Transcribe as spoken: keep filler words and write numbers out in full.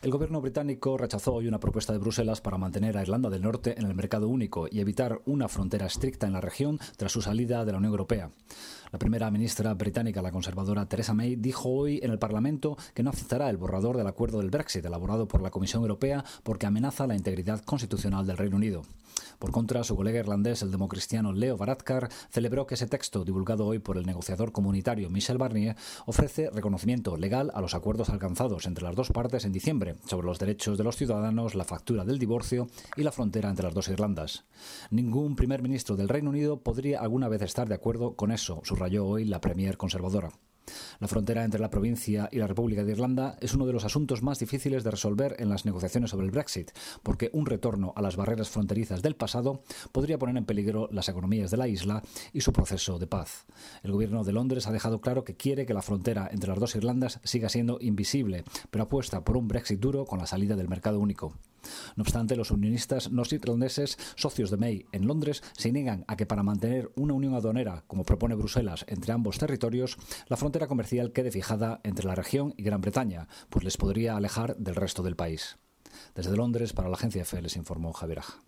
El gobierno británico rechazó hoy una propuesta de Bruselas para mantener a Irlanda del Norte en el mercado único y evitar una frontera estricta en la región tras su salida de la Unión Europea. La primera ministra británica, la conservadora Theresa May, dijo hoy en el Parlamento que no aceptará el borrador del acuerdo del Brexit elaborado por la Comisión Europea porque amenaza la integridad constitucional del Reino Unido. Por contra, su colega irlandés, el democristiano Leo Varadkar, celebró que ese texto, divulgado hoy por el negociador comunitario Michel Barnier, ofrece reconocimiento legal a los acuerdos alcanzados entre las dos partes en diciembre sobre los derechos de los ciudadanos, la factura del divorcio y la frontera entre las dos Irlandas. Ningún primer ministro del Reino Unido podría alguna vez estar de acuerdo con eso, subrayó hoy la premier conservadora. La frontera entre la provincia y la República de Irlanda es uno de los asuntos más difíciles de resolver en las negociaciones sobre el Brexit, porque un retorno a las barreras fronterizas del pasado podría poner en peligro las economías de la isla y su proceso de paz. El gobierno de Londres ha dejado claro que quiere que la frontera entre las dos Irlandas siga siendo invisible, pero apuesta por un Brexit duro con la salida del mercado único. No obstante, los unionistas no irlandeses, socios de May en Londres, se niegan a que para mantener una unión aduanera, como propone Bruselas, entre ambos territorios, la frontera comercial quede fijada entre la región y Gran Bretaña, pues les podría alejar del resto del país. Desde Londres, para la agencia EFE, les informó Javier Aja.